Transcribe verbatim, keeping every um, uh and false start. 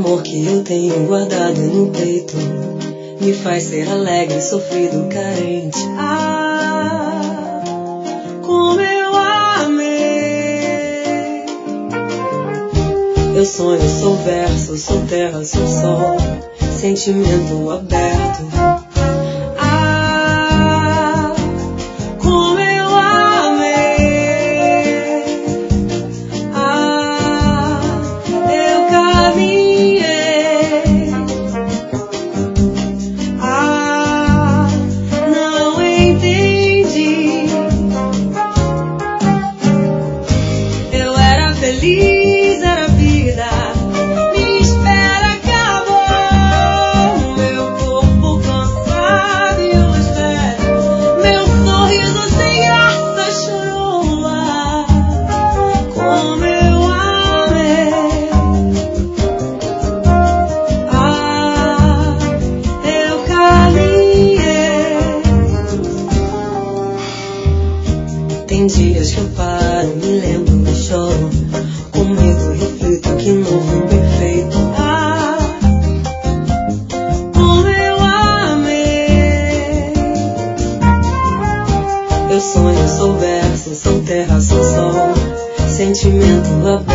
amor que eu tenho guardado no peito me faz ser alegre, sofrido, carente. Ah, como eu amei. Eu sonho, sou verso, sou terra, sou sol, sentimento aberto. Ah, como eu amei. Ah, eu caminhei. Ah, não entendi. Eu era feliz, era vida. Minha espera acabou. Meu corpo cansado e eu espero. Meu sorriso sem graça chorou. Ah, como eu amei. Ah, eu caminhei. Tem dias que eu paro, me lembro e choro, com medo reflito que novo perfeito. Ah, como eu amei. Eu sonho, sou verso, sou terra, sou sol, sentimento aberto.